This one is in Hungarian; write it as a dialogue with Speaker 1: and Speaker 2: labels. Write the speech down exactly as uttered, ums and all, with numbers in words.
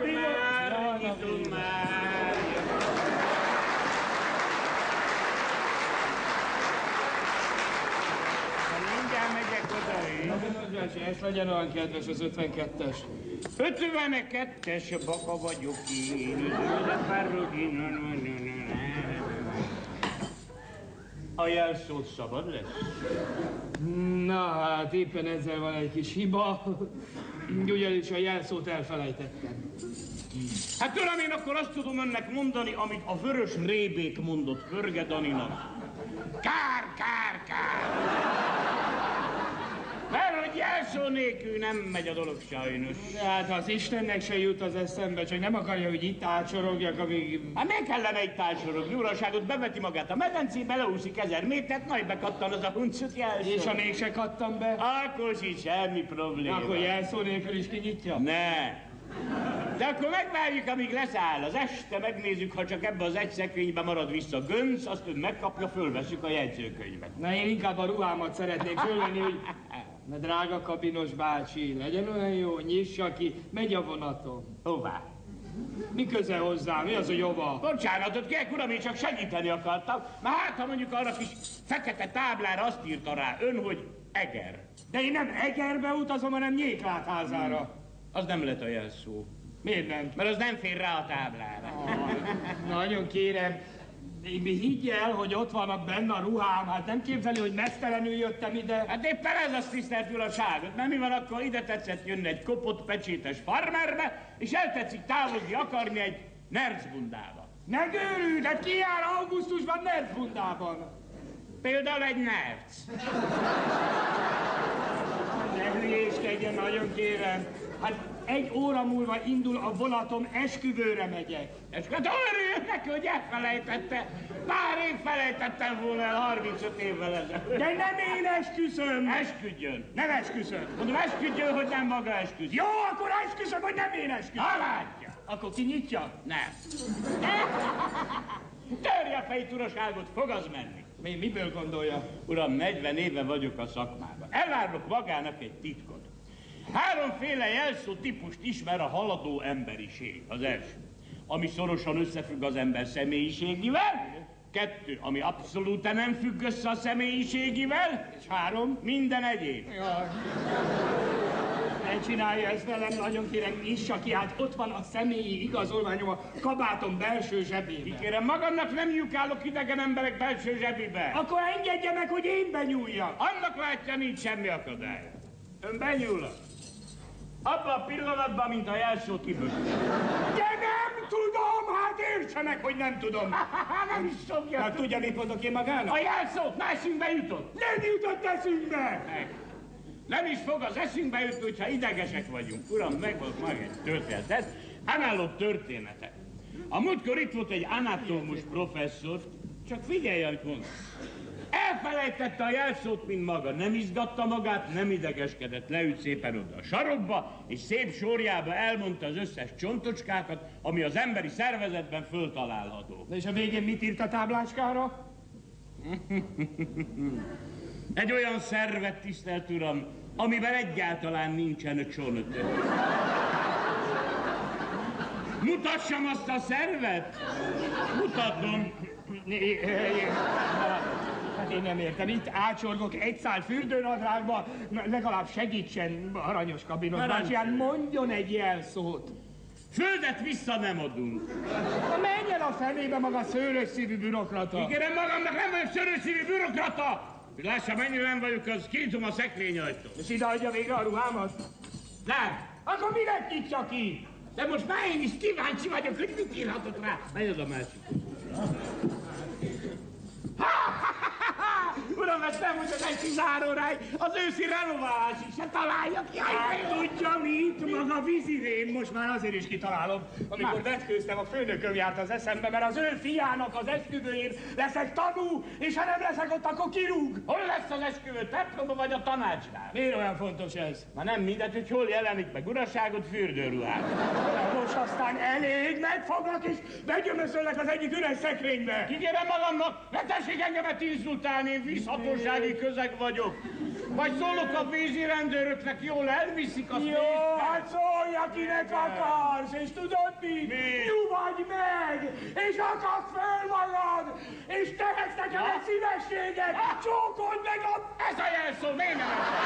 Speaker 1: már, nyitunk már. Mindjárt megyek oda.
Speaker 2: Ezt legyen olyan kedves az ötvenkettes.
Speaker 1: ötvenkettes baka vagyok én. A jelszót szabad lesz?
Speaker 2: Na hát, éppen ezzel van egy kis hiba. Ugyanis a jelszót elfelejtettem.
Speaker 1: Hát tőlem én akkor azt tudom önnek mondani, amit a vörös rébék mondott Pörge Daninak. Kár, kár, kár! Mert hogy jelszó nélkül nem megy a dolog sajnos.
Speaker 2: Hát az Istennek se jut az eszembe, csak nem akarja, hogy itt átsorogjak, amíg...
Speaker 1: Hát miért kellene itt átsorogni? Uraságot beveti magát a medencébe, leúszik ezer métert, majd bekattan az a huncut jelszó.
Speaker 2: És ha mégse kattam be?
Speaker 1: Akkor sincs semmi probléma.
Speaker 2: Akkor jelszó nélkül is kinyitja?
Speaker 1: Ne! De akkor megvárjuk, amíg leszáll. Az este megnézzük, ha csak ebbe az egy szekrénybe marad vissza gönc, azt ön megkapja, fölveszük a jegyzőkönyvet.
Speaker 2: Na, én inkább a ruhámat szeretnék fölvenni, hogy... Na, drága kabinos bácsi, legyen olyan jó, nyissa ki, megy a vonatom.
Speaker 1: Hová?
Speaker 2: Mi köze hozzá? Mi az, hogy hova?
Speaker 1: Bocsánatot kérek, uram, én csak segíteni akartam. Már hát, ha mondjuk arra kis fekete táblára azt írta rá ön, hogy Eger.
Speaker 2: De én nem Egerbe utazom, hanem Nyéklátházára. Hmm.
Speaker 1: Az nem lett a jelszó.
Speaker 2: Miért nem?
Speaker 1: Mert az nem fér rá a táblára.
Speaker 2: Oh, nagyon kérem, higgy el, hogy ott van a benne a ruhám, hát nem képzeli, hogy mesztelenül jöttem ide.
Speaker 1: Hát éppen ez az tisztelt uraságot, mert mi van akkor, ide tetszett jönni egy kopott pecsétes farmerbe, és eltetszik távozni akarni egy nercbundába.
Speaker 2: Ne gőrülj, hát ki jár augusztusban nercbundában?
Speaker 1: Például egy nerc.
Speaker 2: Ne hülyéskedjen, nagyon kérem. Hát egy óra múlva indul a vonatom, esküvőre megyek.
Speaker 1: Esküvőt, örüljön neki, hogy elfelejtette. Már én felejtettem volna el harmincöt évvel ezelőtt.
Speaker 2: De nem én esküszöm.
Speaker 1: Esküdjön.
Speaker 2: Nem esküszöm.
Speaker 1: Mondom, esküdjön, hogy nem maga esküd.
Speaker 2: Jó, akkor esküszöm, hogy nem én esküszöm.
Speaker 1: Ha látja.
Speaker 2: Akkor kinyitja?
Speaker 1: Nem. Törje a fejét, uraságot, fog az menni.
Speaker 2: Mi, miből gondolja?
Speaker 1: Uram, negyven éve vagyok a szakmában. Elárulok magának egy titkot. Háromféle jelszó típust ismer a haladó emberiség. Az első, ami szorosan összefügg az ember személyiségével. Kettő, ami abszolút nem függ össze a személyiségével. És három, minden egyéb.
Speaker 2: Jaj. Ne csinálja ezt velem, nagyon kérem, nyissa ki, hát ott van a személyi igazolványom a kabátom belső zsebében.
Speaker 1: Kérem, magamnak nem nyúkálok idegen emberek belső zsebébe.
Speaker 2: Akkor engedje meg, hogy én benyúljak.
Speaker 1: Annak látja, nincs semmi akadály. Ön benyúl. Abban a pillanatban, mint a jelszót kibökjön.
Speaker 2: De nem tudom, hát értse meg, hogy nem tudom.
Speaker 1: Nem is szokja.
Speaker 2: Hát tudja, mit mondok én magának?
Speaker 1: A jelszót már eszünkbe jutott.
Speaker 2: Nem jutott eszünkbe!
Speaker 1: Meg. Nem is fog az eszünkbe jutni, hogyha idegesek vagyunk. Uram, meg volt maga egy történet. Ez analóg története. A múltkor itt volt egy anatómus professzor, csak figyelj, amit mond. Elfelejtette a jelszót, mint maga. Nem izgatta magát, nem idegeskedett. Leült szépen oda a sarokba, és szép sorjába elmondta az összes csontocskákat, ami az emberi szervezetben föltalálható.
Speaker 2: De és a végén mit írt a táblácskára?
Speaker 1: Egy olyan szervet, tisztelt uram, amiben egyáltalán nincsen a csont. Mutassam azt a szervet? Mutatom.
Speaker 2: Hát én nem értem, itt átsorgok egy szál fürdőnadrágba, legalább segítsen, aranyos kabinos bácsi, hát mondjon egy jelszót.
Speaker 1: Földet vissza nem adunk.
Speaker 2: Na menjen a fenébe maga szőrös szívű bürokrata.
Speaker 1: Ígérem magamnak, nem vagyok szőrös szívű bürokrata! Hogy lássa, mennyire nem vagyok, az kinyitom a szekrényajtót.
Speaker 2: És ide adja végre a ruhámat?
Speaker 1: Nem.
Speaker 2: Akkor minek nyitja ki?
Speaker 1: De most már én is kíváncsi vagyok, hogy mit írhatott rá. Menj oda, másik. Uram, ezt nem mondod egy kizáróráj, az őszi renoválás is se találja ki.
Speaker 2: Hát tudja mit, maga vízirém, most már azért is kitalálom. Amikor vetkőztem, a főnököm járt az eszembe, mert az ő fiának az esküvőjén leszek tanú, és ha nem leszek ott, akkor kirúg.
Speaker 1: Hol lesz az esküvő, templomba vagy a tanácsnál?
Speaker 2: Miért olyan fontos ez?
Speaker 1: Ma nem mindegy, hogy hol jelenik meg uraságot, fürdőruhát.
Speaker 2: Most aztán elég, megfoglak és begyömöszöllek az egyik üres szekrénybe.
Speaker 1: Kikérem magamnak, ne tessék engemet insultálni, én vízhatósági közeg vagyok. Vagy szólok a vízi rendőröknek, jól elviszik azt.
Speaker 2: Jó, hát szólj, akinek akarsz, és tudod mit?
Speaker 1: Mi?
Speaker 2: Nyugodj meg, és akaszd föl magad, és tehetsz nekem egy szívességet, csókold meg a...
Speaker 1: Ez a jelszó, miért nem